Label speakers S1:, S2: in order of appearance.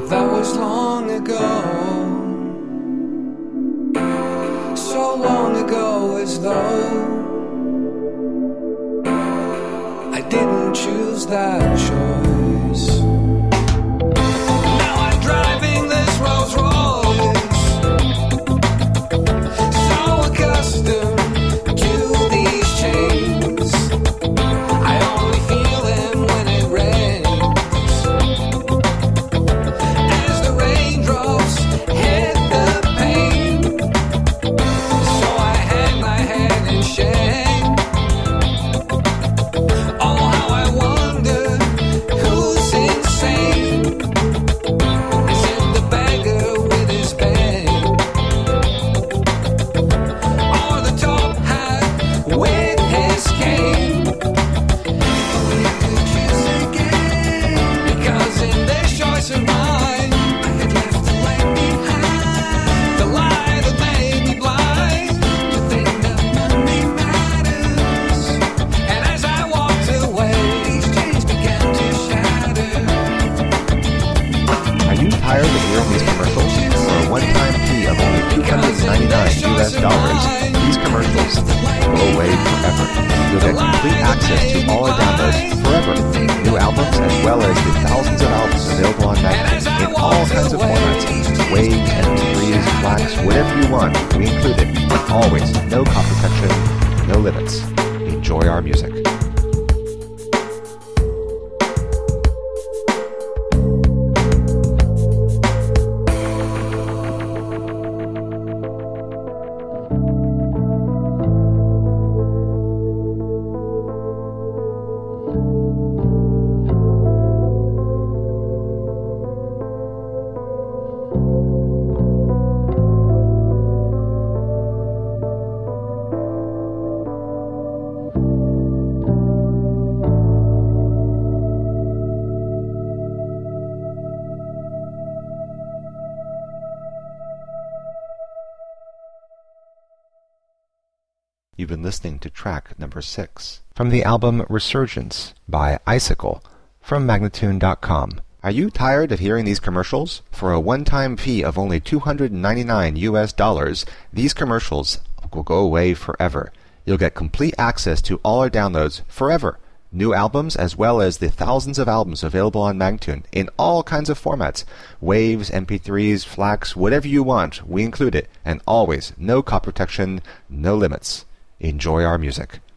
S1: That was long ago, so long ago as though I didn't choose that choice. Now I'm driving this Rolls Royce, so accustomed to these chains. I only feel them when it rains. As the raindrops hit the pane, so I hang my head in shame. Oh, how I wonder who's insane. Is it the beggar with his bang, or the top hat with his cane? Only I could choose again, because in this choice of mine, I had left the light behind, the lie that made me blind to think that money matters. And as I walked away, these chains began to shatter.
S2: Are you tired of hearing these commercials? For a one-time fee of only $299 US, these commercials will go away forever. You'll get complete access to all our downloads forever. New albums as well as the thousands of albums available on Magnet in all kinds of formats. Waves, MP3s, FLACs, whatever you want, we include it. But always, no copy protection, no limits. Enjoy our music. You've been listening to track number 6 from the album Resurgence by Icicle from Magnatune.com. Are you tired of hearing these commercials? For a one-time fee of only $299 US, these commercials will go away forever. You'll get complete access to all our downloads forever. New albums as well as the thousands of albums available on Magnatune in all kinds of formats. Waves, MP3s, FLACs, whatever you want, we include it. And always, no copy protection, no limits. Enjoy our music.